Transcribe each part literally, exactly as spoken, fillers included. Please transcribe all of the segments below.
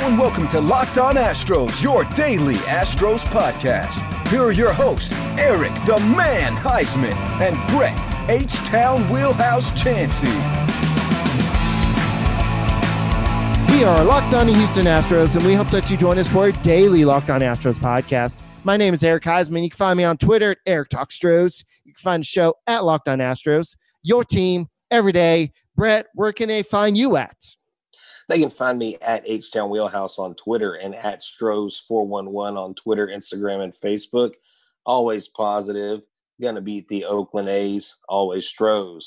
and welcome to Locked On Astros, your daily Astros podcast. Here are your hosts, Eric the Man Heisman and Brett H-Town Wheelhouse Chansey. We are Locked On Houston Astros, and we hope that you join us for a daily Locked On Astros podcast. My name is Eric Heisman. You can find me on Twitter at Eric Talk Stros. You can find the show at Locked On Astros. Your team every day. Brett, where can they find you at? They can find me at H-Town Wheelhouse on Twitter and at Stros four one one on Twitter, Instagram, and Facebook. Always positive. Going to beat the Oakland A's. Always Stros.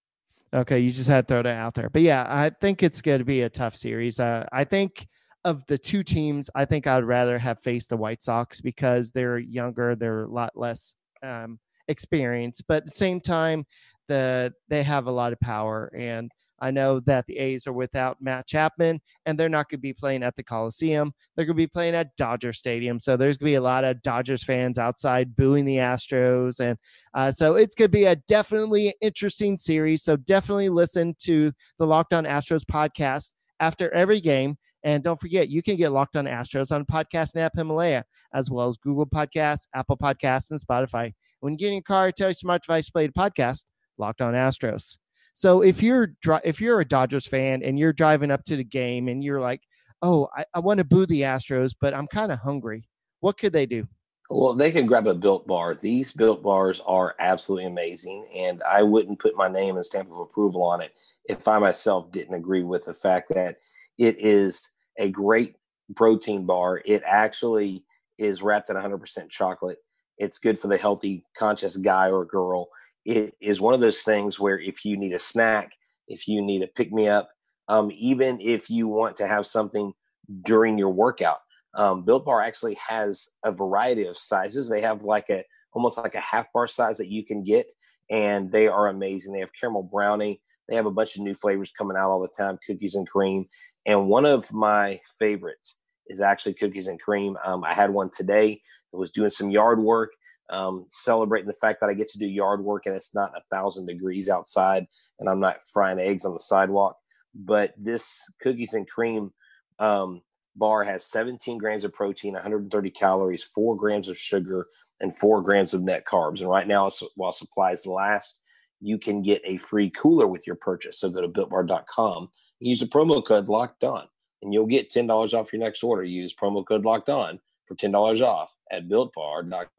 Okay, you just had to throw that out there. But yeah, I think it's going to be a tough series. Uh, I think of the two teams, I think I'd rather have faced the White Sox because they're younger. They're a lot less um, experienced. But at the same time, the they have a lot of power. And I know that the A's are without Matt Chapman, and they're not going to be playing at the Coliseum. They're going to be playing at Dodger Stadium. So there's going to be a lot of Dodgers fans outside booing the Astros. And uh, so it's going to be a definitely interesting series. So definitely listen to the Locked On Astros podcast after every game. And don't forget, you can get Locked On Astros on Podcast app Himalaya, as well as Google Podcasts, Apple Podcasts, and Spotify. When you get in your car, tell your smart device to play the podcast, Locked On Astros. So if you're if you're a Dodgers fan and you're driving up to the game and you're like, oh, I, I want to boo the Astros, but I'm kind of hungry, what could they do? Well, they can grab a Built Bar. These Built Bars are absolutely amazing, and I wouldn't put my name and stamp of approval on it if I myself didn't agree with the fact that it is a great protein bar. It actually is wrapped in one hundred percent chocolate. It's good for the healthy, conscious guy or girl. It is one of those things where if you need a snack, if you need a pick-me-up, um, even if you want to have something during your workout, um, Built Bar actually has a variety of sizes. They have like a almost like a half bar size that you can get, and they are amazing. They have caramel brownie. They have a bunch of new flavors coming out all the time, cookies and cream. And one of my favorites is actually cookies and cream. Um, I had one today. I was doing some yard work. Um, celebrating the fact that I get to do yard work and it's not a thousand degrees outside and I'm not frying eggs on the sidewalk. But this cookies and cream um, bar has seventeen grams of protein, one hundred thirty calories, four grams of sugar, and four grams of net carbs. And right now, while supplies last, you can get a free cooler with your purchase. So go to built bar dot com, use the promo code Locked On, and you'll get ten dollars off your next order. Use promo code Locked On for ten dollars off at built bar dot com.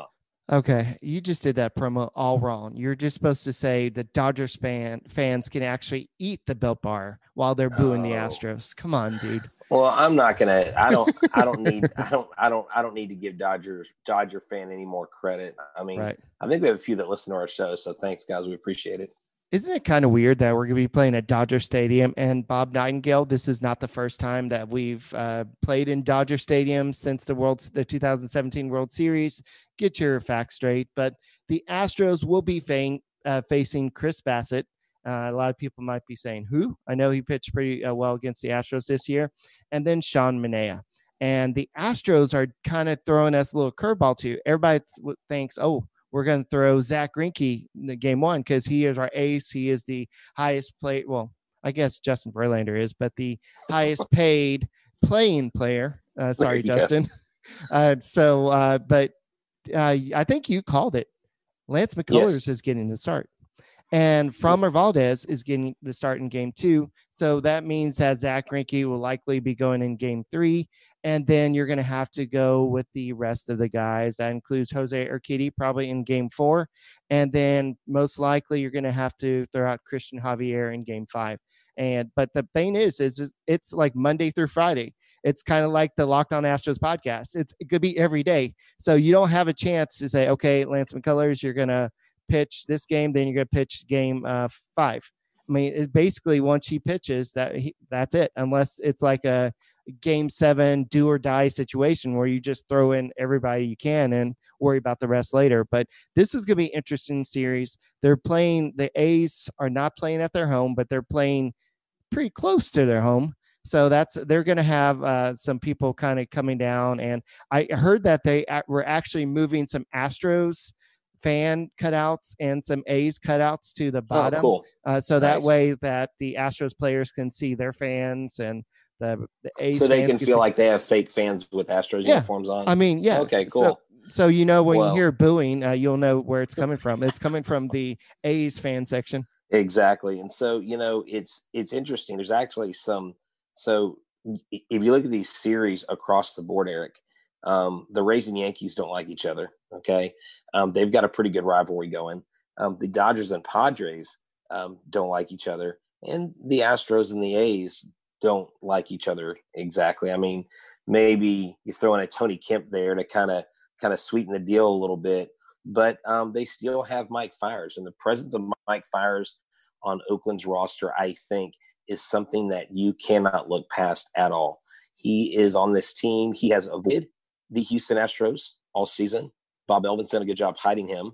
Okay, you just did that promo all wrong. You're just supposed to say the Dodgers fan, fans can actually eat the Built Bar while they're booing oh. the Astros. Come on, dude. Well, I'm not gonna. I don't. I don't need. I don't. I don't. I don't need to give Dodgers Dodger fan any more credit. I mean, right. I think we have a few that listen to our show. So thanks, guys. We appreciate it. Isn't it kind of weird that we're going to be playing at Dodger Stadium and Bob Nightingale? This is not the first time that we've uh, played in Dodger Stadium since the World, the two thousand seventeen World Series. Get your facts straight. But the Astros will be fang, uh, facing Chris Bassett. Uh, a lot of people might be saying, who? I know he pitched pretty uh, well against the Astros this year. And then Sean Manaea. And the Astros are kind of throwing us a little curveball too. Everybody th- thinks, oh, we're going to throw Zach Greinke in the game one because he is our ace. He is the highest play. Well, I guess Justin Verlander is, but the highest paid playing player. Uh, sorry, Justin. Uh, so, uh, but uh, I think you called it. Lance McCullers yes. is getting the start. And Framber Valdez is getting the start in game two. So that means that Zach Greinke will likely be going in game three. And then you're going to have to go with the rest of the guys. That includes Jose Urquidy probably in game four. And then most likely you're going to have to throw out Christian Javier in game five. And but the thing is, is, is it's like Monday through Friday. It's kind of like the Locked On Astros podcast. It's, it could be every day. So you don't have a chance to say, okay, Lance McCullers, you're going to pitch this game, then you're going to pitch game uh, five. I mean, it basically once he pitches, that he, that's it, unless it's like a game seven do or die situation where you just throw in everybody you can and worry about the rest later. But this is going to be an interesting series. They're playing, the A's are not playing at their home, but they're playing pretty close to their home. So that's, they're going to have uh, some people kind of coming down. And I heard that they were actually moving some Astros fan cutouts and some A's cutouts to the bottom. Oh, cool. uh, so nice. That way that the Astros players can see their fans and the, the A's so they fans can get feel to- like they have fake fans with Astros Yeah. uniforms on. I mean, yeah. Okay, cool. So, so you know when Well- you hear booing, uh, you'll know where it's coming from. It's coming from the A's fan section. Exactly. And so, you know, it's it's interesting. There's actually some so if you look at these series across the board, Eric, um, the Rays and Yankees don't like each other. Okay. Um, they've got a pretty good rivalry going. Um, the Dodgers and Padres um, don't like each other. And the Astros and the A's don't like each other exactly. I mean, maybe you throw in a Tony Kemp there to kind of kind of sweeten the deal a little bit. But um, they still have Mike Fiers, and the presence of Mike Fiers on Oakland's roster, I think, is something that you cannot look past at all. He is on this team. He has avoided the Houston Astros all season. Bob Elvin's done a good job hiding him.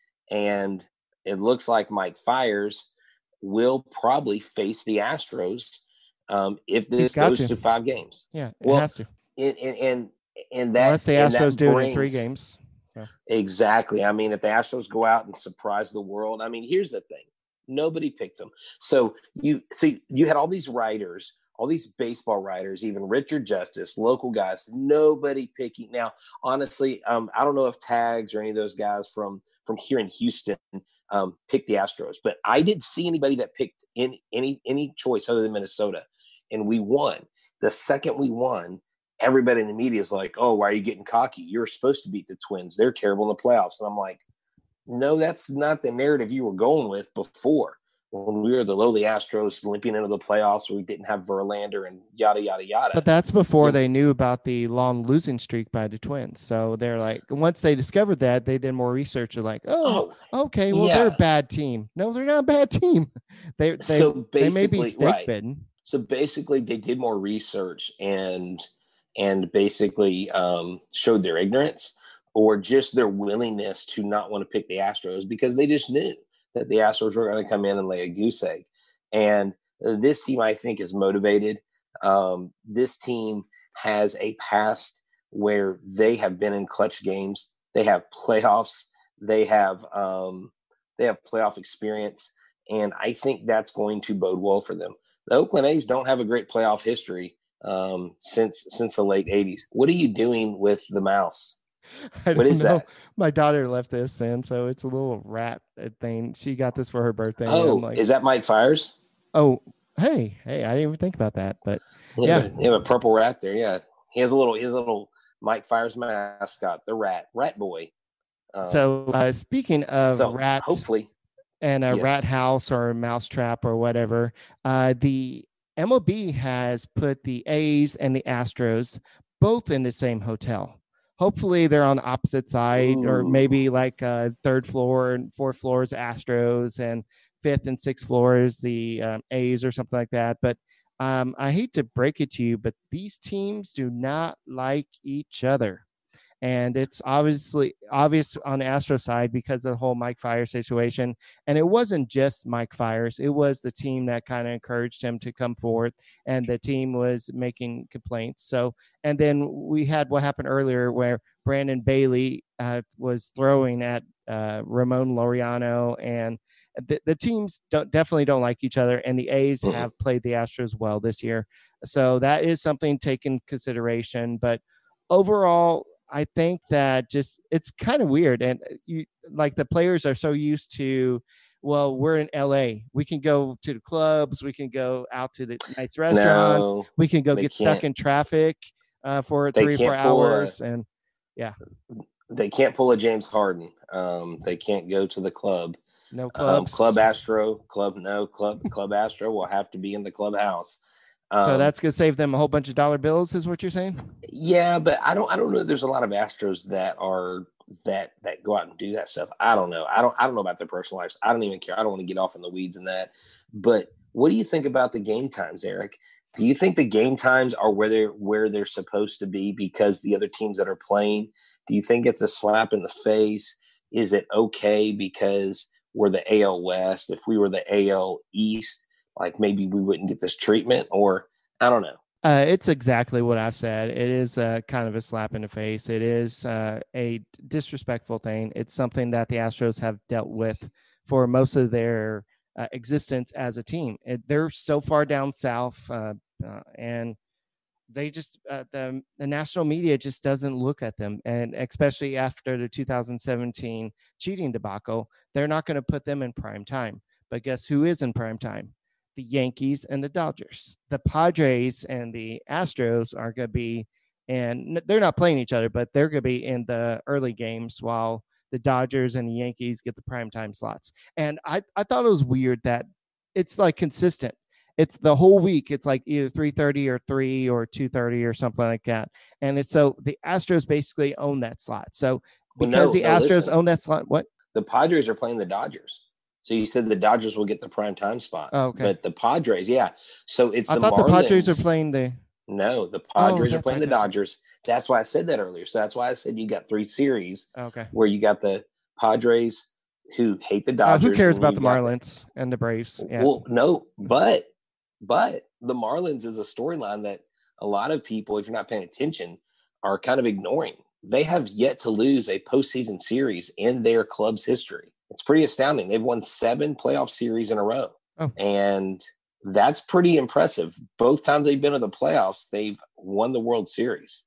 And it looks like Mike Fiers will probably face the Astros um, if this goes to. to five games. Yeah, it well, has to. And, and, and, and that, Unless the and Astros that do brings, it in three games. Yeah. Exactly. I mean, if the Astros go out and surprise the world, I mean, here's the thing. Nobody picked them. So you see, you had all these writers, all these baseball writers, even Richard Justice, local guys, nobody picking. Now, honestly, um, I don't know if Tags or any of those guys from, from here in Houston um, picked the Astros, but I didn't see anybody that picked in any, any choice other than Minnesota. And we won. The second we won, everybody in the media is like, oh, why are you getting cocky? You're supposed to beat the Twins. They're terrible in the playoffs. And I'm like, no, that's not the narrative you were going with before when we were the lowly Astros limping into the playoffs where we didn't have Verlander and yada, yada, yada. But that's before yeah. they knew about the long losing streak by the Twins. So they're like, once they discovered that, they did more research. They're like, oh, oh okay, well, yeah. they're a bad team. No, they're not a bad team. They, they, so they may be stake right. bitten. So basically they did more research and and basically um, showed their ignorance or just their willingness to not want to pick the Astros because they just knew that the Astros were going to come in and lay a goose egg. And this team, I think, is motivated. Um, this team has a past where they have been in clutch games. They have playoffs. They have um, they have playoff experience. And I think that's going to bode well for them. The Oakland A's don't have a great playoff history um, since since the late eighties. What are you doing with the mouse? I what is know. that? My daughter left this, and so it's a little rat thing. She got this for her birthday. Oh, like, is that Mike Fiers? Oh, hey, hey, I didn't even think about that, but yeah, yeah, you have a purple rat there. Yeah, he has a little, he has a little Mike Fiers mascot, the rat, Rat Boy. Um, so uh, speaking of so rats, hopefully, and a yes. rat house or a mouse trap or whatever, uh, the M L B has put the A's and the Astros both in the same hotel. Hopefully they're on the opposite side. Ooh. Or maybe like uh, third floor and fourth floors Astros and fifth and sixth floors the um, A's or something like that. But um, I hate to break it to you, but these teams do not like each other. And it's obviously obvious on the Astro side because of the whole Mike Fiers situation. And it wasn't just Mike Fiers. It was the team that kind of encouraged him to come forward, and the team was making complaints. So, and then we had what happened earlier where Brandon Bailey uh, was throwing at uh, Ramon Laureano, and the, the teams don't, definitely don't like each other. And the A's mm-hmm. have played the Astros well this year. So that is something taken consideration. But overall, I think that just it's kind of weird. And you like the players are so used to, well, we're in L A. We can go to the clubs. We can go out to the nice restaurants. No, we can go get can't. stuck in traffic uh, for they three or four hours. A, and yeah, they can't pull a James Harden. Um, they can't go to the club. No clubs. Um, Club Astro, club, no club, Club Astro will have to be in the clubhouse. Um, so that's going to save them a whole bunch of dollar bills is what you're saying? Yeah, but I don't I don't know if there's a lot of Astros that are that that go out and do that stuff. I don't know. I don't I don't know about their personal lives. I don't even care. I don't want to get off in the weeds in that. But what do you think about the game times, Eric? Do you think the game times are where they're where they're supposed to be because the other teams that are playing? Do you think it's a slap in the face? Is it okay because we're the A L West? If we were the A L East, like maybe we wouldn't get this treatment, or I don't know. Uh, it's exactly what I've said. It is uh, kind of a slap in the face. It is uh, a disrespectful thing. It's something that the Astros have dealt with for most of their uh, existence as a team. It, they're so far down south, uh, uh, and they just uh, the the national media just doesn't look at them, and especially after the two thousand seventeen cheating debacle, they're not going to put them in prime time. But guess who is in prime time? The Yankees and the Dodgers. The Padres and the Astros are going to be, and they're not playing each other, but they're going to be in the early games while the Dodgers and the Yankees get the primetime slots. And I, I thought it was weird that it's like consistent. It's the whole week. It's like either three thirty or three or two thirty or something like that. And it's so the Astros basically own that slot. So because well, no, the no, Astros listen. own that slot, what? The Padres are playing the Dodgers. So you said the Dodgers will get the primetime spot. Oh, okay. But the Padres, yeah. So it's I the thought Marlins. the Padres are playing the No, the Padres oh, are playing right, the Dodgers. Right. That's why I said that earlier. So that's why I said you got three series okay. where you got the Padres who hate the Dodgers. Uh, who cares about the Marlins the, and the Braves? Yeah. Well, no, but but the Marlins is a storyline that a lot of people, if you're not paying attention, are kind of ignoring. They have yet to lose a postseason series in their club's history. It's pretty astounding. They've won seven playoff series in a row. Oh. And that's pretty impressive. Both times they've been to the playoffs, they've won the World Series.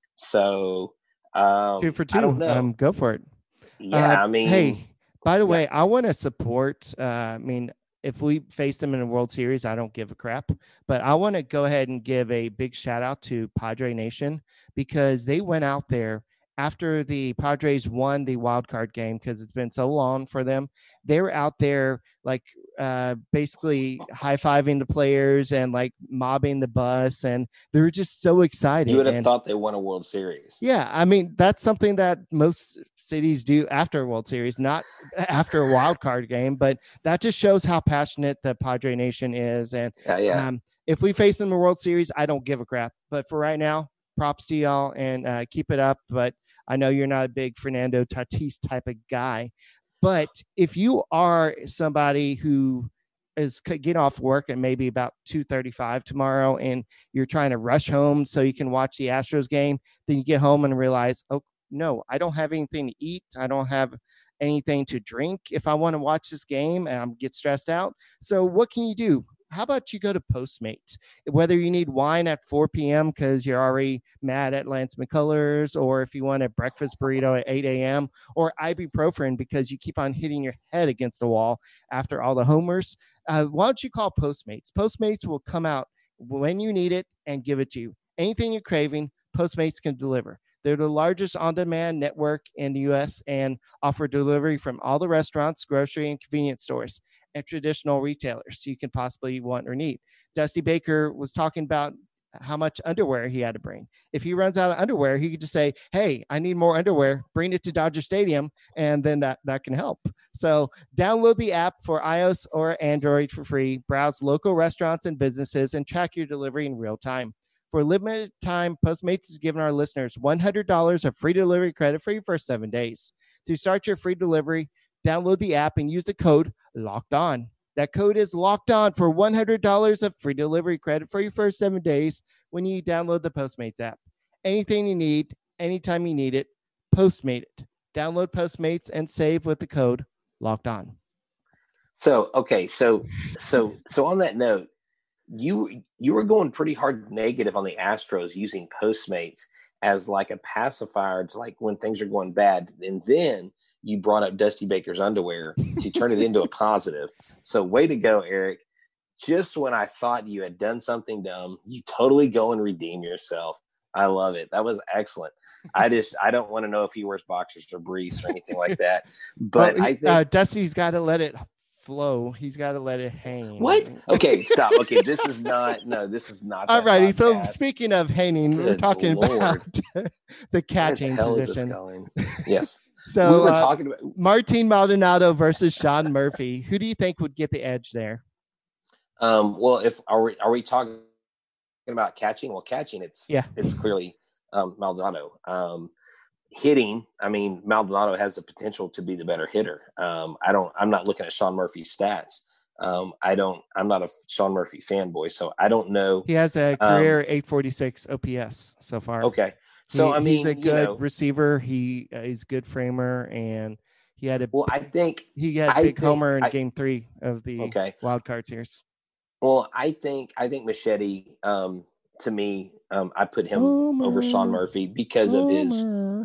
So um, two for two. I don't know. Um, go for it. Yeah, uh, I mean. Hey, by the yeah. way, I want to support. Uh, I mean, if we face them in a World Series, I don't give a crap. But I want to go ahead and give a big shout out to Padre Nation because they went out there after the Padres won the wild card game because it's been so long for them. They were out there like uh, basically high-fiving the players and like mobbing the bus, and they were just so excited. You would have and, thought they won a World Series. Yeah, I mean, that's something that most cities do after a World Series, not after a wild card game, but that just shows how passionate the Padre Nation is. And yeah, yeah. Um, if we face them in a World Series, I don't give a crap. But for right now, props to y'all and uh, keep it up. But I know you're not a big Fernando Tatis type of guy, but if you are somebody who is getting off work at maybe about two thirty-five tomorrow and you're trying to rush home so you can watch the Astros game, then you get home and realize, oh, no, I don't have anything to eat. I don't have anything to drink if I want to watch this game and I'm get stressed out. So what can you do? How about you go to Postmates? Whether you need wine at four p.m. because you're already mad at Lance McCullers, or if you want a breakfast burrito at eight a.m., or ibuprofen because you keep on hitting your head against the wall after all the homers, uh, why don't you call Postmates? Postmates will come out when you need it and give it to you. Anything you're craving, Postmates can deliver. They're the largest on-demand network in the U S and offer delivery from all the restaurants, grocery, and convenience stores and traditional retailers you can possibly want or need. Dusty Baker was talking about how much underwear he had to bring. If he runs out of underwear, he could just say, hey, I need more underwear, bring it to Dodger Stadium, and then that, that can help. So download the app for iOS or Android for free, browse local restaurants and businesses, and track your delivery in real time. For a limited time, Postmates is giving our listeners one hundred dollars of free delivery credit for your first seven days. To start your free delivery, download the app and use the code LOCKED ON. That code is LOCKED ON for one hundred dollars of free delivery credit for your first seven days when you download the Postmates app. Anything you need, anytime you need it, Postmate it. Download Postmates and save with the code LOCKED ON. So, okay, so so so on that note, you you were going pretty hard negative on the Astros using Postmates as like a pacifier, it's like when things are going bad. And then you brought up Dusty Baker's underwear to turn it into a positive. So way to go, Eric. Just when I thought you had done something dumb, you totally go and redeem yourself. I love it. That was excellent. I just, I don't want to know if he wears boxers or briefs or anything like that. But well, I think uh, Dusty's got to let it flow. He's got to let it hang. What? Okay, stop. Okay, this is not, no, this is not. All righty. So speaking of hanging, Good we're talking Lord. about the catching Where the hell position. Is this going? Yes. So we were uh, talking about Martin Maldonado versus Sean Murphy. Who do you think would get the edge there? Um, well, if are we are we talking about catching? Well, catching, it's yeah, it's clearly um, Maldonado. Um, hitting, I mean, Maldonado has the potential to be the better hitter. Um, I don't. I'm not looking at Sean Murphy's stats. Um, I don't. I'm not a Sean Murphy fanboy, so I don't know. He has a career um, eight forty-six O P S so far. Okay, so he, I mean, he's a good you know, receiver. He uh, he's a good framer, and he had a well. I think he had a I big think, homer in I, Game Three of the okay. wild card series. Well, I think I think Machete. Um, to me, um, I put him Homer. over Sean Murphy because Homer. of his.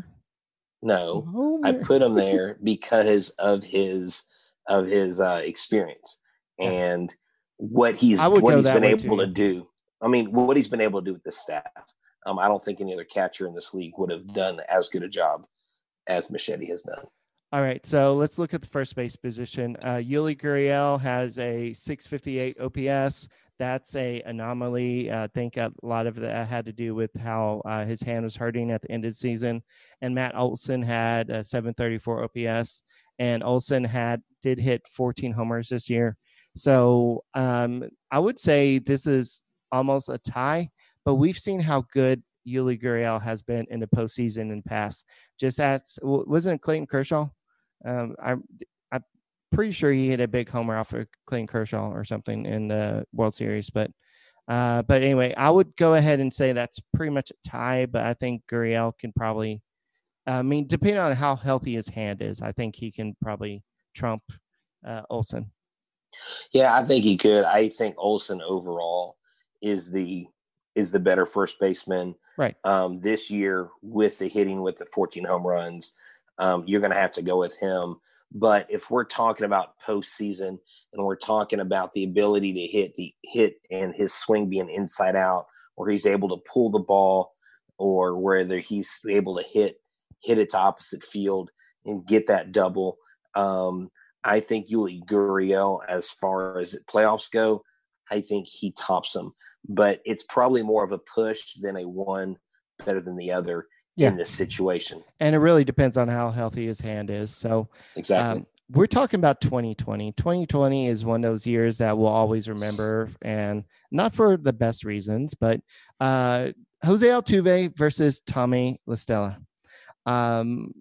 No, Homer. I put him there because of his of his uh, experience yeah. and what he's what he's been able to do. I mean, what he's been able to do with the staff. Um, I don't think any other catcher in this league would have done as good a job as Machete has done. All right, so let's look at the first base position. Uh, Yuli Gurriel has a six fifty-eight O P S. That's a anomaly. I think a lot of that had to do with how uh, his hand was hurting at the end of the season. And Matt Olson had a seven thirty-four O P S, and Olson had did hit fourteen homers this year. So um, I would say this is almost a tie, but we've seen how good Yuli Gurriel has been in the postseason in the past. Just as wasn't it Clayton Kershaw? Um, I. Pretty sure he hit a big homer off of Clayton Kershaw or something in the World Series. But uh, but anyway, I would go ahead and say that's pretty much a tie, but I think Gurriel can probably, I mean, depending on how healthy his hand is, I think he can probably trump uh, Olson. Yeah, I think he could. I think Olson overall is the is the better first baseman. Right. Um, this year with the hitting, with the fourteen home runs, um, you're going to have to go with him. But if we're talking about postseason and we're talking about the ability to hit the hit and his swing being inside out, or he's able to pull the ball, or whether he's able to hit hit it to opposite field and get that double, um, I think Yuli Gurriel, as far as playoffs go, I think he tops him. But it's probably more of a push than a one better than the other. Yeah. In this situation. And it really depends on how healthy his hand is. So exactly. Um, we're talking about twenty twenty. twenty twenty is one of those years that we'll always remember, and not for the best reasons, but uh, Jose Altuve versus Tommy La Stella. Um,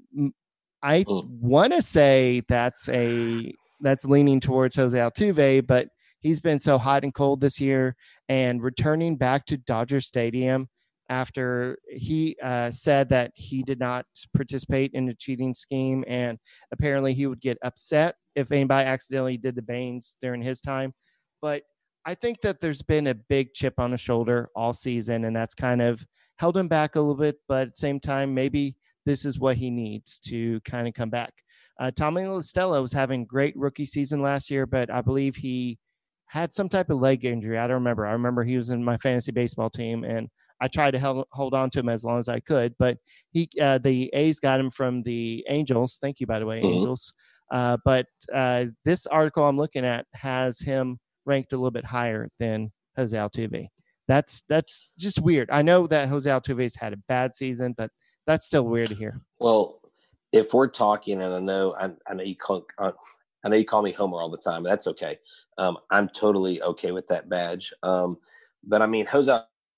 I mm. want to say that's a that's leaning towards Jose Altuve, but he's been so hot and cold this year, and returning back to Dodger Stadium after he uh, said that he did not participate in the cheating scheme, and apparently he would get upset if anybody accidentally did the Banes during his time. But I think that there's been a big chip on his shoulder all season, and that's kind of held him back a little bit. But at the same time, maybe this is what he needs to kind of come back. Uh, Tommy La Stella was having a great rookie season last year, but I believe he had some type of leg injury. I don't remember. I remember he was in my fantasy baseball team, and I tried to hold, hold on to him as long as I could, but he, uh, the A's got him from the Angels. Thank you, by the way, mm-hmm. Angels. Uh, but uh, this article I'm looking at has him ranked a little bit higher than Jose Altuve. That's that's just weird. I know that Jose Altuve's had a bad season, but that's still weird to hear. Well, if we're talking, and I know I, I know you call uh, I know you call me Homer all the time. But that's okay. Um, I'm totally okay with that badge. Um, but I mean, Jose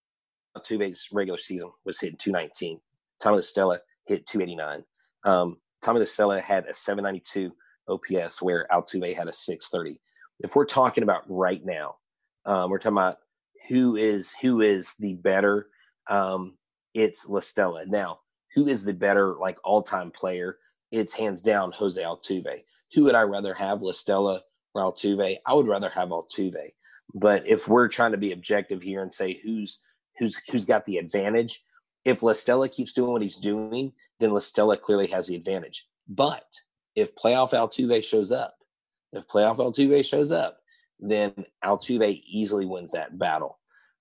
Altuve's regular season was hitting two nineteen. Tommy La Stella hit two eighty-nine. Um, Tommy La Stella had a seven ninety-two O P S, where Altuve had a six thirty. If we're talking about right now, um, we're talking about who is who is the better. Um, it's La Stella. Now, who is the better like all-time player? It's hands down Jose Altuve. Who would I rather have, La Stella or Altuve? I would rather have Altuve. But if we're trying to be objective here and say who's who's who's got the advantage, if La Stella keeps doing what he's doing, then La Stella clearly has the advantage. But if playoff Altuve shows up, if playoff Altuve shows up, then Altuve easily wins that battle.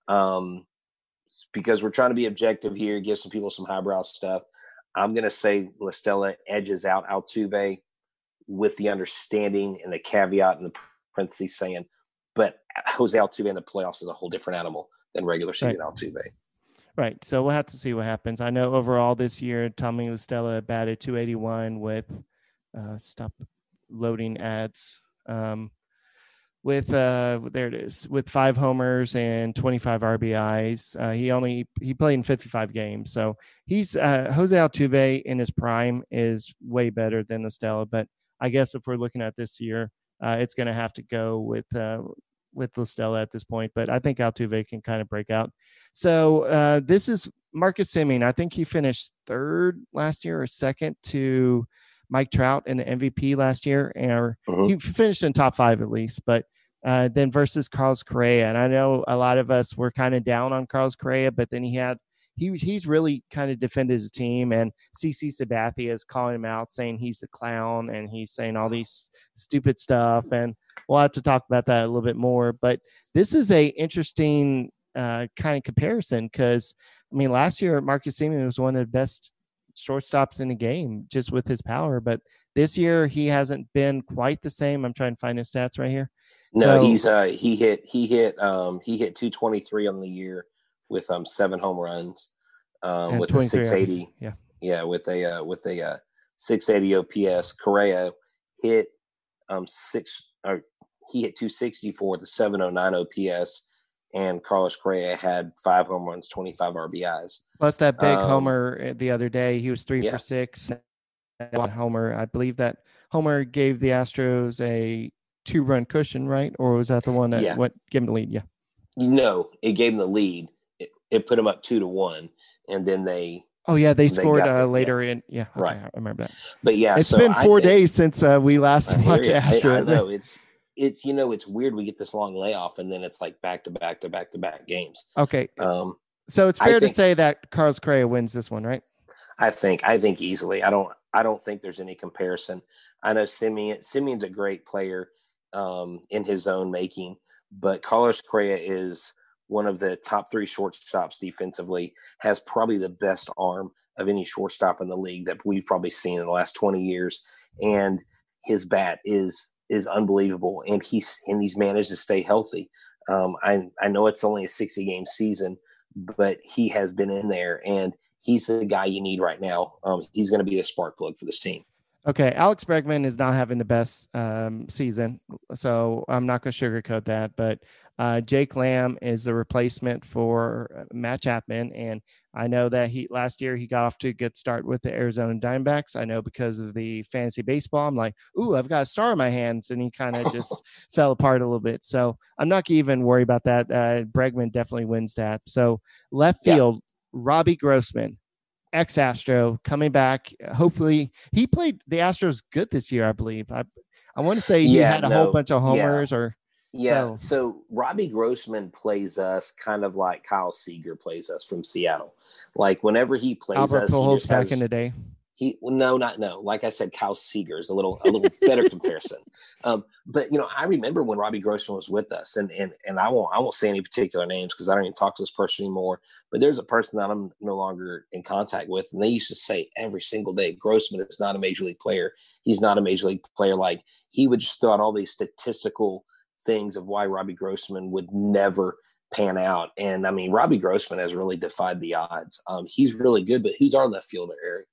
Um, because we're trying to be objective here, give some people some highbrow stuff. I'm going to say La Stella edges out Altuve, with the understanding and the caveat and the parentheses saying, but Jose Altuve in the playoffs is a whole different animal than regular season right. Altuve. Right. So we'll have to see what happens. I know overall this year, Tommy La Stella batted two eighty-one with uh, stop loading ads. Um, with uh, there it is, with five homers and twenty-five R B Is. Uh, he only he played in fifty-five games, so he's uh, Jose Altuve in his prime is way better than La Stella. But I guess if we're looking at this year, uh, it's going to have to go with uh, with La Stella at this point. But I think Altuve can kind of break out. So uh, this is Marcus Semien. I think he finished third last year or second to Mike Trout in the M V P last year, or uh-huh. he finished in top five at least. But Uh, then versus Carlos Correa. And I know a lot of us were kind of down on Carlos Correa, but then he had he he's really kind of defended his team, and C C Sabathia is calling him out, saying he's the clown, and he's saying all these stupid stuff. And we'll have to talk about that a little bit more. But this is a interesting uh, kind of comparison because, I mean, last year Marcus Semien was one of the best shortstops in the game just with his power. But this year he hasn't been quite the same. I'm trying to find his stats right here. No, so, he's uh, he hit he hit um, he hit two twenty-three on the year with um seven home runs, um, with a six eighty. Yeah, yeah, with a uh, with a uh, six eighty O P S. Correa hit um six or he hit two sixty-four with a seven oh nine O P S, and Carlos Correa had five home runs, twenty-five R B Is. Plus that big um, homer the other day, he was three yeah. for six. One homer, I believe that homer gave the Astros a two-run cushion, right? Or was that the one that yeah. what gave him the lead? Yeah. No, it gave them the lead. It, it put them up two to one, and then they. Oh yeah, they, they scored uh, the, later yeah. in. Yeah, okay, right. I remember that. But yeah, it's so been four think, days since uh, we last watched Astros. I, I know it's it's you know it's weird we get this long layoff and then it's like back to back to back to back games. Okay. Um. So it's fair think, to say that Carlos Correa wins this one, right? I think I think easily. I don't I don't think there's any comparison. I know Semien Semien's a great player um, in his own making, but Carlos Correa is one of the top three shortstops defensively, has probably the best arm of any shortstop in the league that we've probably seen in the last twenty years. And his bat is is unbelievable, and he's and he's managed to stay healthy. Um, I I know it's only a sixty game season, but he has been in there, and he's the guy you need right now. Um, he's going to be the spark plug for this team. Okay, Alex Bregman is not having the best um, season, so I'm not going to sugarcoat that. But uh, Jake Lamb is the replacement for Matt Chapman, and I know that he last year he got off to a good start with the Arizona Diamondbacks. I know because of the fantasy baseball, I'm like, ooh, I've got a star in my hands, and he kind of just fell apart a little bit. So I'm not going to even worry about that. Uh, Bregman definitely wins that. So left field, yeah. Robbie Grossman, ex-Astro, coming back. Hopefully, he played the Astros good this year, I believe. I I want to say he yeah, had a no, whole bunch of homers yeah. or yeah. So. so Robbie Grossman plays us kind of like Kyle Seager plays us from Seattle. Like whenever he plays Albert us, Pujols he back has, in the day. He well, no, not no. Like I said, Kyle Seager is a little a little better comparison. Um, but you know, I remember when Robbie Grossman was with us, and and and I won't I won't say any particular names because I don't even talk to this person anymore. But there's a person that I'm no longer in contact with, and they used to say every single day, Grossman is not a major league player. He's not a major league player. Like he would just throw out all these statistical things of why Robbie Grossman would never pan out. And I mean, Robbie Grossman has really defied the odds. Um, he's really good, but who's our left fielder, Eric?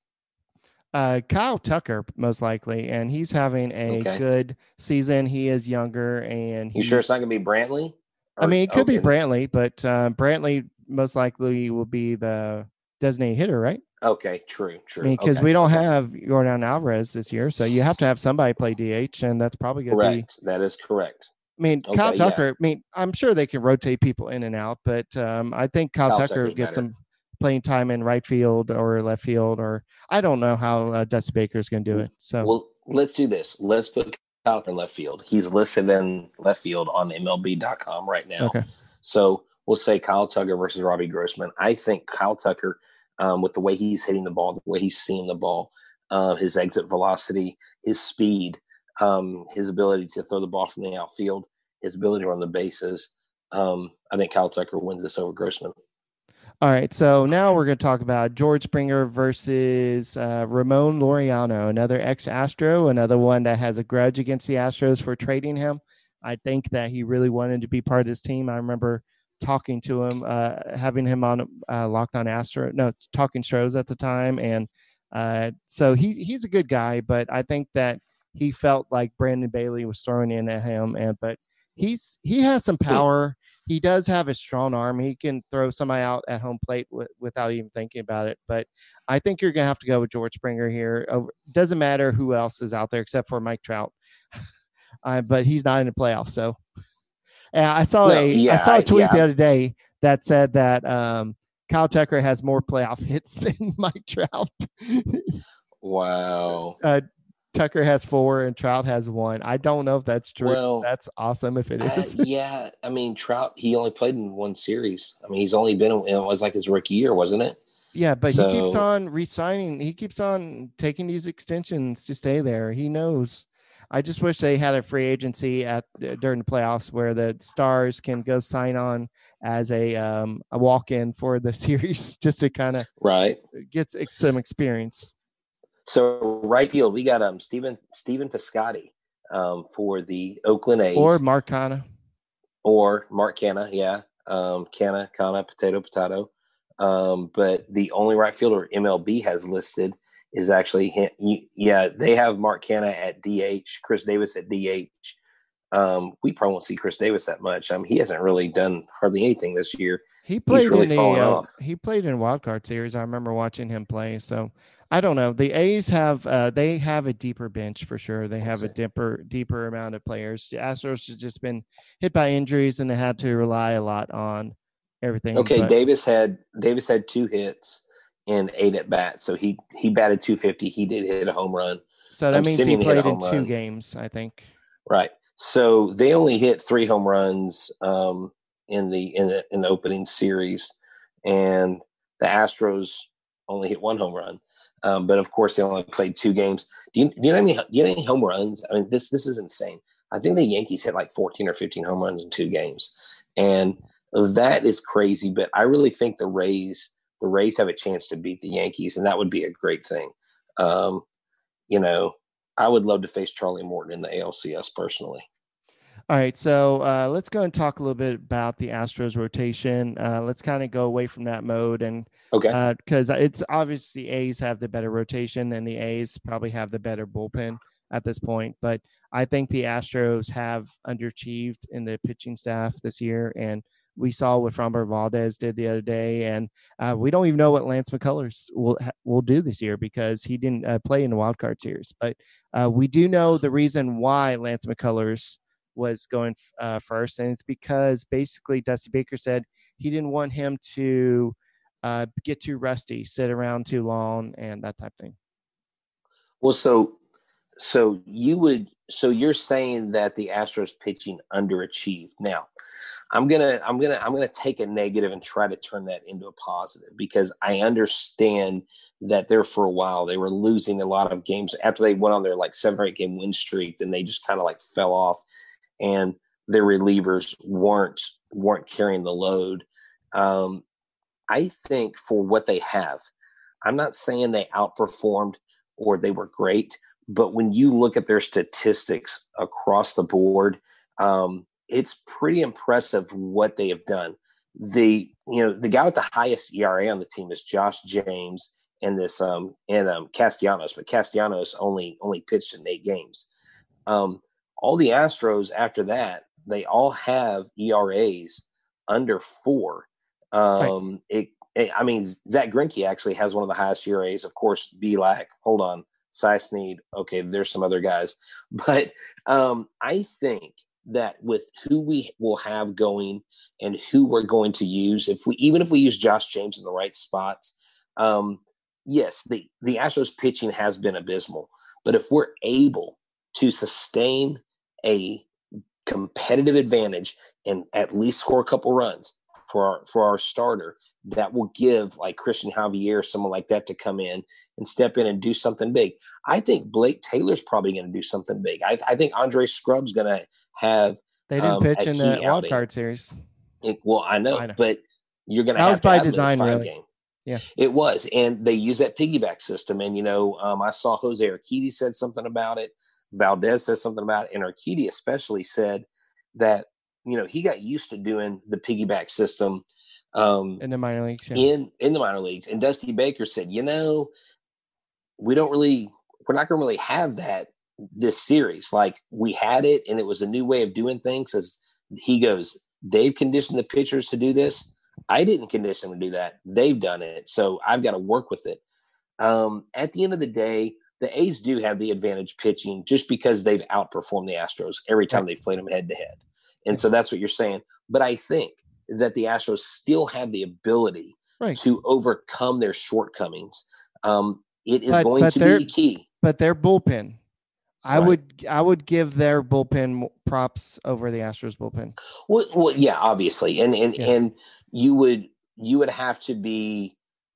Uh, Kyle Tucker, most likely, and he's having a okay. good season. He is younger, and he's, you sure it's not going to be Brantley? Or, I mean, it could okay. be Brantley, but uh, Brantley most likely will be the designated hitter, right? Okay, true, true. I mean, because okay. we don't have Yordan Alvarez this year, so you have to have somebody play D H, and that's probably going to be. That is correct. I mean, okay, Kyle Tucker. Yeah. I mean, I'm sure they can rotate people in and out, but um, I think Kyle, Kyle Tucker gets better. some playing time in right field or left field, or I don't know how uh, Dusty Baker is going to do it. So, well, let's do this. Let's put Kyle Tucker in left field. He's listed in left field on M L B dot com right now. Okay. So we'll say Kyle Tucker versus Robbie Grossman. I think Kyle Tucker, um, with the way he's hitting the ball, the way he's seeing the ball, uh, his exit velocity, his speed, um, his ability to throw the ball from the outfield, his ability to run the bases. Um, I think Kyle Tucker wins this over Grossman. All right, so now we're going to talk about George Springer versus uh, Ramon Laureano, another ex-Astro, another one that has a grudge against the Astros for trading him. I think that he really wanted to be part of this team. I remember talking to him, uh, having him on uh, Locked on Astro, no, Talking Stros at the time, and uh, so he, he's a good guy, but I think that he felt like Brandon Bailey was throwing in at him, and but he's he has some power. He does have a strong arm. He can throw somebody out at home plate w- without even thinking about it. But I think you're going to have to go with George Springer here. Over, doesn't matter who else is out there except for Mike Trout. uh, but he's not in the playoffs. So and I saw no, a yeah, I saw a tweet yeah. the other day that said that um, Kyle Tucker has more playoff hits than Mike Trout. Wow. Uh, Tucker has four and Trout has one. I don't know if that's true. Well, that's awesome if it uh, is. yeah. I mean, Trout, he only played in one series. I mean, he's only been, it was like his rookie year, wasn't it? Yeah, but so, he keeps on re-signing. He keeps on taking these extensions to stay there. He knows. I just wish they had a free agency at uh, during the playoffs where the stars can go sign on as a um, a walk-in for the series just to kind of right get some experience. So right field, we got um Stephen Stephen Piscotty um, for the Oakland A's, or Mark Canha, or Mark Canha, yeah, um, Canha, Canha, potato, potato. Um, but the only right fielder M L B has listed is actually him. Yeah, they have Mark Canha at D H, Chris Davis at D H. Um, we probably won't see Chris Davis that much. Um, he hasn't really done hardly anything this year. He played He's really in the fallen uh, off. He played in wild card series. I remember watching him play. So I don't know. The A's have uh, they have a deeper bench for sure. They have a deeper deeper amount of players. The Astros have just been hit by injuries and they had to rely a lot on everything. Okay, but, Davis had Davis had two hits and eight at bats. So he he batted two fifty. He did hit a home run. So that um, means Simeon he played in run. two games, I think. Right. So they only hit three home runs um, in the in the in the opening series, and the Astros only hit one home run. Um, but of course, they only played two games. Do you, do you know any do you know any home runs? I mean, this this is insane. I think the Yankees hit like fourteen or fifteen home runs in two games, and that is crazy. But I really think the Rays the Rays have a chance to beat the Yankees, and that would be a great thing. Um, you know. I would love to face Charlie Morton in the A L C S personally. All right, so uh, let's go and talk a little bit about the Astros rotation. Uh, let's kind of go away from that mode, and okay, because uh, it's obvious the A's have the better rotation, and the A's probably have the better bullpen at this point. But I think the Astros have underachieved in the pitching staff this year, and we saw what Framber Valdez did the other day, and uh, we don't even know what Lance McCullers will will do this year because he didn't uh, play in the wild card series. But uh, we do know the reason why Lance McCullers was going uh, first, and it's because basically Dusty Baker said he didn't want him to uh, get too rusty, sit around too long, and that type of thing. Well, so so you would so you're saying that the Astros pitching underachieved. Now, I'm gonna I'm gonna I'm gonna take a negative and try to turn that into a positive, because I understand that there for a while they were losing a lot of games after they went on their like seven or eight game win streak. Then they just kind of like fell off, and their relievers weren't weren't carrying the load. Um, I think for what they have, I'm not saying they outperformed or they were great, but when you look at their statistics across the board, um, it's pretty impressive what they have done. The you know the guy with the highest E R A on the team is Josh James and this um and um Castellanos, but Castellanos only only pitched in eight games. Um, all the Astros after that, they all have E R As under four. Um, right. it, it, I mean, Zach Greinke actually has one of the highest E R As. Of course, Belak. Hold on, Cy Snead. Okay, there's some other guys, but um, I think that with who we will have going and who we're going to use, if we even if we use Josh James in the right spots, um, yes, the the Astros pitching has been abysmal. But if we're able to sustain a competitive advantage and at least score a couple runs for our for our starter, that will give like Christian Javier, someone like that, to come in and step in and do something big. I think Blake Taylor's probably going to do something big. I, I think Andre Scrubb's going to have. They didn't um, pitch in the wild card series. It, well, I know, I know, but you're going to that have was by to design, really. Game. Yeah, it was, and they use that piggyback system. And you know, um, I saw Jose Urquidy said something about it. Valdez says something about it, and Urquidy especially said that you know he got used to doing the piggyback system um, in the minor leagues. Yeah. In in the minor leagues, and Dusty Baker said, you know, we don't really, we're not going to really have that this series. Like we had it, and it was a new way of doing things. As he goes, they've conditioned the pitchers to do this. I didn't condition them to do that. They've done it, so I've got to work with it. Um, at the end of the day, the A's do have the advantage pitching just because they've outperformed the Astros every time they've played them head to head. And so that's what you're saying. But I think that the Astros still have the ability right. to overcome their shortcomings. Um, it is but, going but to be key. But their bullpen, I right. would I would give their bullpen props over the Astros bullpen. Well, well yeah, obviously, and and yeah. and you would you would have to be.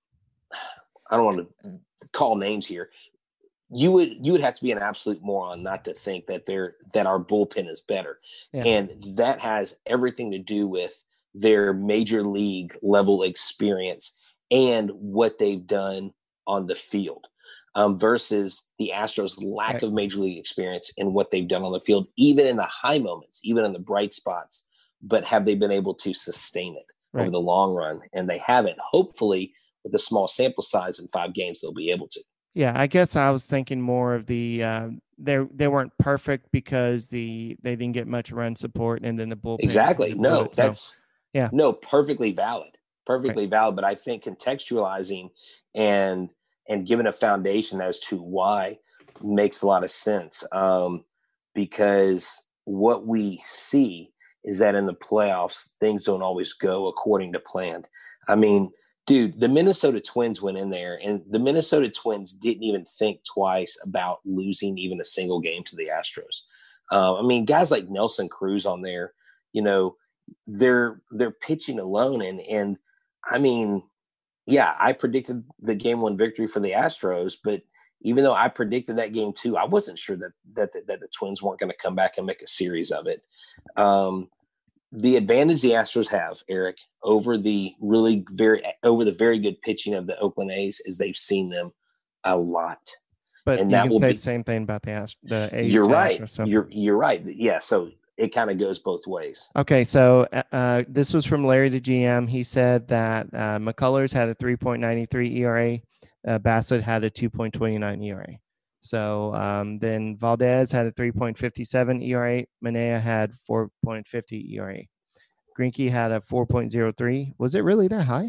I don't want to call names here. You would you would have to be an absolute moron not to think that they're that our bullpen is better, yeah. and that has everything to do with their major league level experience and what they've done on the field. Um, versus the Astros' lack right. of major league experience in what they've done on the field, even in the high moments, even in the bright spots. But have they been able to sustain it right. over the long run? And they haven't. Hopefully, with a small sample size in five games, they'll be able to. Yeah, I guess I was thinking more of the uh, they they weren't perfect because the they didn't get much run support, and then the bullpen. Exactly. No, it, that's so, yeah. No, perfectly valid. Perfectly right. valid. But I think contextualizing and and given a foundation as to why makes a lot of sense. Um, because what we see is that in the playoffs, things don't always go according to plan. I mean, dude, the Minnesota Twins went in there, and the Minnesota Twins didn't even think twice about losing even a single game to the Astros. Uh, I mean, guys like Nelson Cruz on there, you know, they're they're pitching alone, and and I mean, yeah, I predicted the game one victory for the Astros, but even though I predicted that game too, I wasn't sure that that that, that the Twins weren't going to come back and make a series of it. Um, the advantage the Astros have, Eric, over the really very over the very good pitching of the Oakland A's is they've seen them a lot. But and you that can will say be, the same thing about the Ast- the A's. You're right. You're you're right. Yeah. So it kind of goes both ways. Okay, so uh, this was from Larry, the G M. He said that uh, McCullers had a three point nine three E R A. Uh, Bassett had a two point two nine E R A. So um, then Valdez had a three point five seven E R A. Manaea had four point five zero E R A. Greinke had a four point zero three. Was it really that high?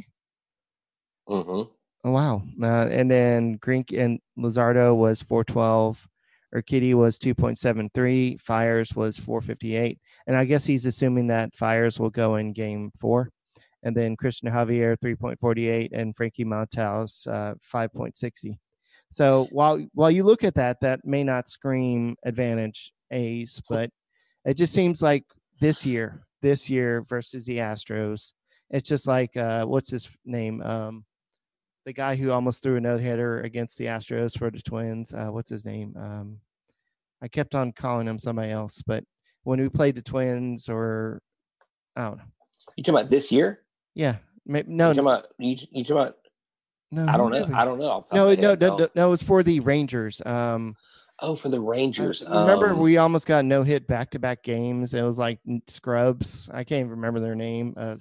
Mm-hmm. Oh, wow. Uh, and then Greinke and Luzardo was four twelve. Urquidy was two point seven three. Fires was four fifty-eight. And I guess he's assuming that Fires will go in game four. And then Christian Javier, three point four eight, and Frankie Montas, uh, five point six zero. So while while you look at that, that may not scream advantage A's, but it just seems like this year, this year versus the Astros, it's just like, uh, what's his name? Um, the guy who almost threw a no-hitter against the Astros for the Twins. Uh, what's his name? Um, I kept on calling him somebody else, but when we played the Twins, or I don't know. You talking about this year? Yeah. Maybe, no. You talking about? You, you talking about? No. I don't know. I don't know. No, no, no, no, no. It was for the Rangers. Um, oh, for the Rangers. Remember, um, we almost got no hit back-to-back games. It was like Scrubs. I can't even remember their name. Uh,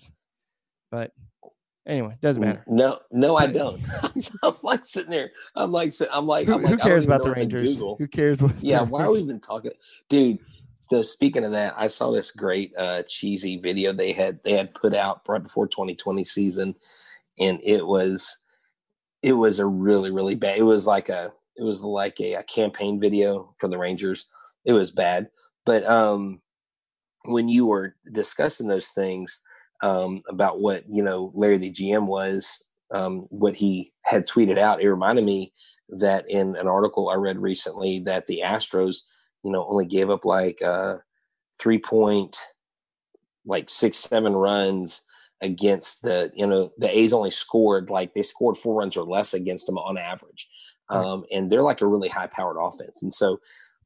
but anyway, doesn't matter. No, no, I don't. I'm like sitting there. I'm like, I'm like, who, I'm like, who cares about the Rangers? Who cares? What yeah, why are we even talking, dude? So speaking of that, I saw this great uh, cheesy video they had they had put out right before twenty twenty season, and it was it was a really really bad. It was like a it was like a, a campaign video for the Rangers. It was bad, but um, when you were discussing those things. Um, about what, you know, Larry the G M was, um, what he had tweeted out. It reminded me that in an article I read recently that the Astros, you know, only gave up like uh, three point, like six, seven runs against the, you know, the A's only scored like they scored four runs or less against them on average. Um, and they're like a really high powered offense. And so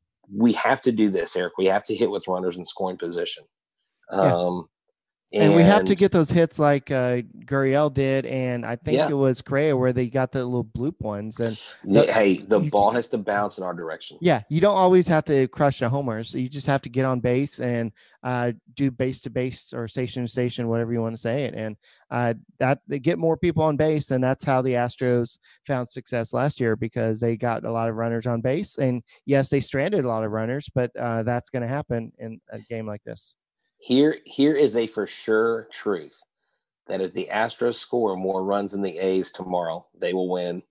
we have to do this, Eric. We have to hit with runners in scoring position. Um, yeah. And, and we have to get those hits like uh, Gurriel did, and I think yeah. it was Correa where they got the little bloop ones. And the, hey, the ball has to bounce in our direction. Yeah, you don't always have to crush a homer. So you just have to get on base and uh, do base to base or station to station, whatever you want to say it. And uh, that they get more people on base, and that's how the Astros found success last year because they got a lot of runners on base. And yes, they stranded a lot of runners, but uh, that's going to happen in a game like this. Here, here is a for sure truth that if the Astros score more runs than the A's tomorrow, they will win.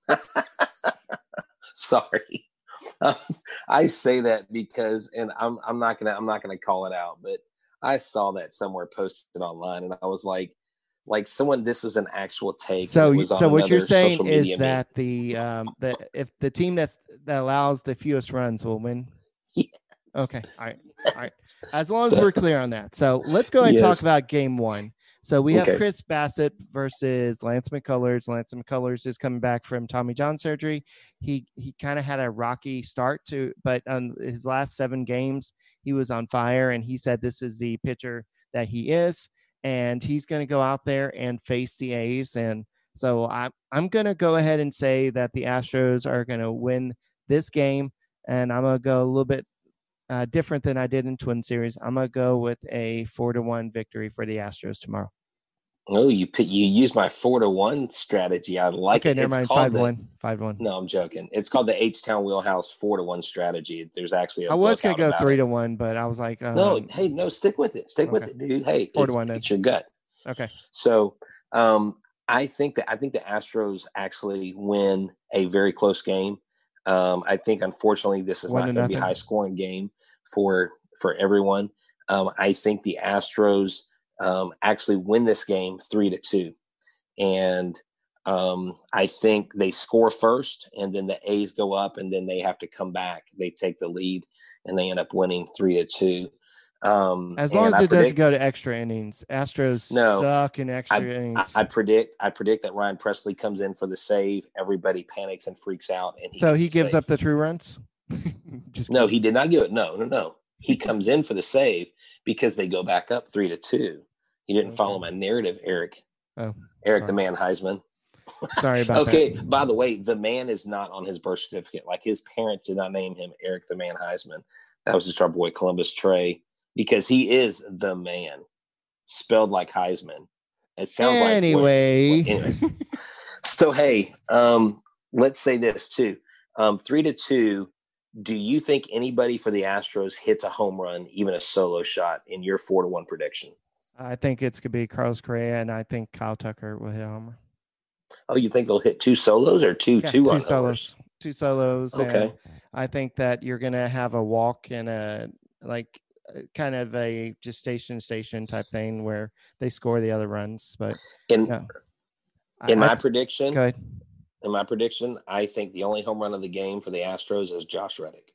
Sorry, um, I say that because, and I'm I'm not gonna I'm not gonna call it out, but I saw that somewhere posted online, and I was like, like someone this was an actual take. So, was so what you're saying is that the um the if the team that's that allows the fewest runs will win. Yes. Okay. All right. All right. As long as so, we're clear on that. So let's go ahead yes. and talk about game one. So we have okay. Chris Bassett versus Lance McCullers. Lance McCullers is coming back from Tommy John surgery. He he kind of had a rocky start to, but on his last seven games, he was on fire, and he said this is the pitcher that he is, and he's going to go out there and face the A's. And so I'm I'm going to go ahead and say that the Astros are going to win this game, and I'm going to go a little bit uh, different than I did in Twin Series. I'm going to go with a four to one victory for the Astros tomorrow. Oh, you put you use my four to one strategy. I like okay, it. Never it's mind. called Five the, one. Five one. No, I'm joking. It's called the H-Town Wheelhouse four to one strategy. There's actually a I was going to go three it. to one, but I was like, um, no, hey, no, stick with it. Stick okay. with it, dude. Hey, four it's, to one. It's your gut. Okay. So, um, I think that I think the Astros actually win a very close game. Um, I think unfortunately this is one not going to be a high scoring game for for everyone. Um, I think the Astros um, actually win this game three to two. And um, I think they score first, and then the A's go up, and then they have to come back. They take the lead, and they end up winning three to two. Um, as long as I it predict, doesn't go to extra innings, Astros no, suck in extra I, innings. I, I predict, I predict that Ryan Presley comes in for the save. Everybody panics and freaks out, and he so he gives save. up the true runs. Just no, he did not give it. No, no, no. He comes in for the save because they go back up three to two. You didn't okay. follow my narrative, Eric. Oh, Eric, sorry. the man Heisman. Sorry about okay, that. Okay, by the way, the man is not on his birth certificate. Like his parents did not name him Eric the man Heisman. That was just our boy Columbus Trey, because he is the man, spelled like Heisman. It sounds anyway. like anyways. So hey, um, let's say this too. Um, three to two. Do you think anybody for the Astros hits a home run, even a solo shot, in your four to one prediction? I think it's going to be Carlos Correa, and I think Kyle Tucker will hit a homer. Oh, you think they'll hit two solos or two yeah, two, two run solos? homers? Two solos. Okay. And I think that you're going to have a walk and a like kind of a just station to station type thing where they score the other runs. But in no. in I, my I, prediction, go ahead. In my prediction, I think the only home run of the game for the Astros is Josh Reddick.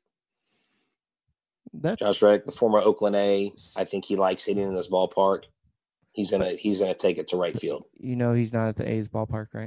That's Josh Reddick, the former Oakland A. I think he likes hitting in this ballpark. He's gonna he's gonna take it to right field. You know he's not at the A's ballpark, right?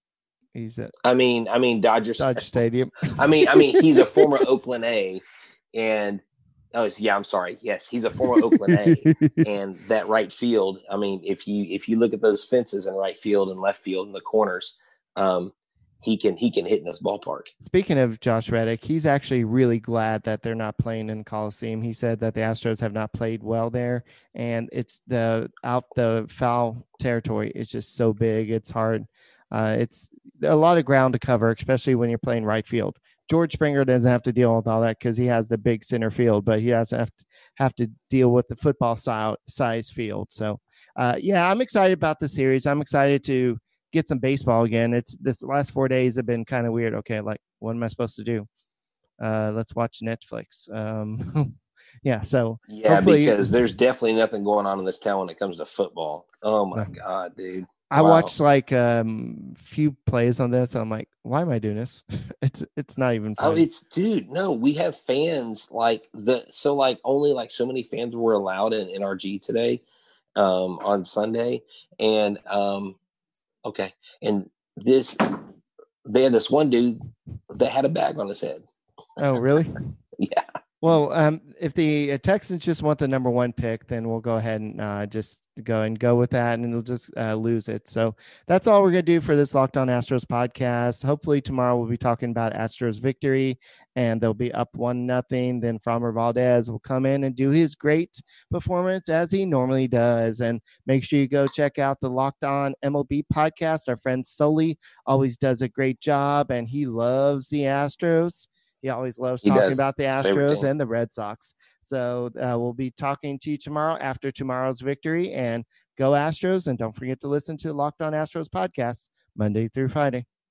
He's at I mean, I mean Dodger, Dodger Stadium. I mean, I mean he's a former Oakland A, and oh yeah, I'm sorry. Yes, he's a former Oakland A, and that right field. I mean, if you if you look at those fences in right field and left field in the corners, um, he can he can hit in this ballpark. Speaking of Josh Reddick, he's actually really glad that they're not playing in Coliseum. He said that the Astros have not played well there, and it's the out the foul territory. It's just so big. It's hard. Uh, it's a lot of ground to cover, especially when you're playing right field. George Springer doesn't have to deal with all that because he has the big center field, but he doesn't have to, have to deal with the football size field. So, uh, yeah, I'm excited about the series. I'm excited to get some baseball again. It's this last four days have been kind of weird. Okay, like what am I supposed to do? Uh, let's watch Netflix. Um, yeah, so yeah, because there's definitely nothing going on in this town when it comes to football. Oh my no. god, dude! I wow. watched like a um, few plays on this. And I'm like, why am I doing this? it's it's not even fun. Oh, it's dude. No, we have fans like the so like only like so many fans were allowed in N R G today um, on Sunday, and um, okay, and this they had this one dude that had a bag on his head. Oh, really? Yeah. Well, um, if the Texans just want the number one pick, then we'll go ahead and uh, just go and go with that, and we'll just uh, lose it. So that's all we're going to do for this Locked On Astros podcast. Hopefully tomorrow we'll be talking about Astros victory, and they'll be up one nothing. Then Framber Valdez will come in and do his great performance as he normally does. And make sure you go check out the Locked On M L B podcast. Our friend Sully always does a great job, and he loves the Astros. He always loves talking does. about the Astros and the Red Sox. So uh, we'll be talking to you tomorrow after tomorrow's victory. And go Astros. And don't forget to listen to Locked On Astros podcast Monday through Friday.